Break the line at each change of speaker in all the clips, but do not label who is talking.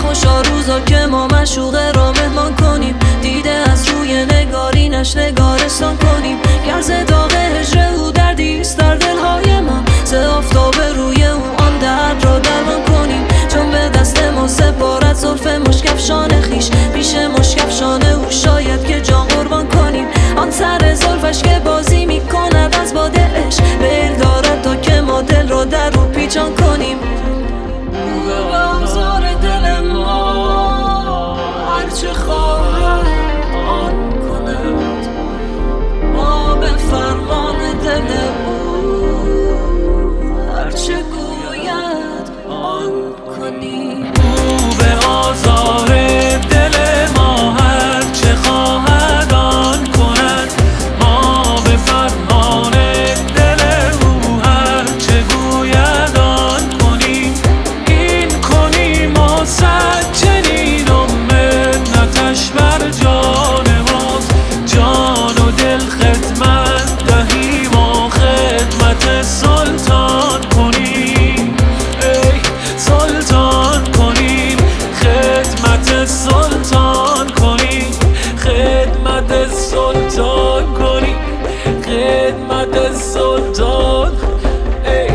خوشا روزا که ما مشوقه را مهمان کنیم، دیده از روی نگارینش نگارستان کنیم. گرز داغ هجر او دردیست در دلهای ما، ز آفتاب روی او آن درد را درمان کنیم. چون به دست ما سپارد زلف مشکفشان خیش، پیش مشکفشان او شاید که جان قربان کنیم. آن سر زلفش که بازی میکند از باد عشق، میل دارد تا که ما دل را در او پیچان کنیم. به آزار دل ما هرچه خواهد آن کند، ما به فرمان دل او هرچه گوید آن کنیم.
او به آزار دل ما هرچه خواهد آن کند، ما به فرمان دل او هرچه گوید آن کنیم. این کنیم و صد چنین و منتش بر جان ماست، جان و دل خدمت دهیم و خدمت سلطان کنیم. ای سلطان کنیم، خدمت سلطان کنیم، خدمت سلطان کنیم، خدمت سلطان. ای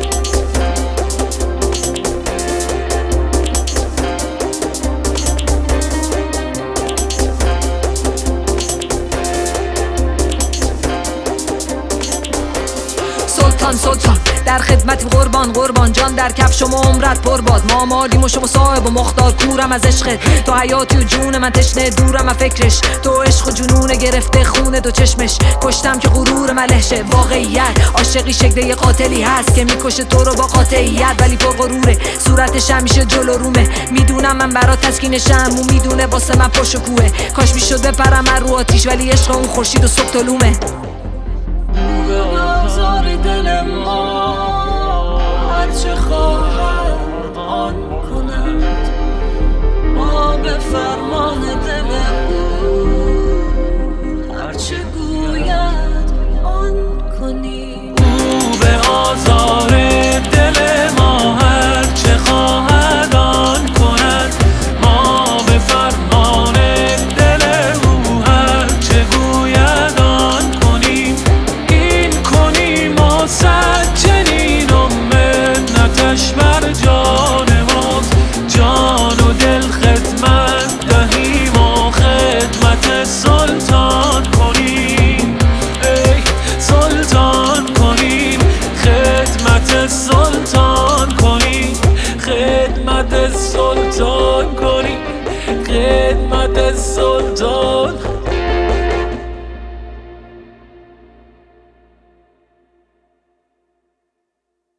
سلطان سلطان در خدمتی قربان، قربان جان در کف شما عمرت پر باد. ما مالیم و شما صاحب و مختار، کورم از عشقت تو حیاتی و جون من تشنه، دورم از فکرش تو عشق و جنون گرفته خونه دو چشمش. کشتم که غرور ملهشه واقعیت، عاشقی شکل قاتلی هست که میکشه تو رو با قاطعیت، ولی پر غروره صورتش همیشه جلو رومه. میدونم من برات تسکینشم، اون میدونه واسه من پشت و کوه. کاش میشد بپرم من رو آتیش، ولی عشق اون خورشید و صبح طلومه.
به آزار دل ما هرچه خواهد آن کند، ما به فرمان دل او هرچه گوید آن کنیم. او به آزار دل ما هرچه خواهد آن کند، ما به فرمان دل او هرچه گوید آن کنیم. این کنیم و صد چنین و منتش بر جان ماست، جان و دل خدمت دهیم و خدمت سلطان کنیم. ای سلطان کنیم، خدمت سلطان کنیم، خدمت سلطان.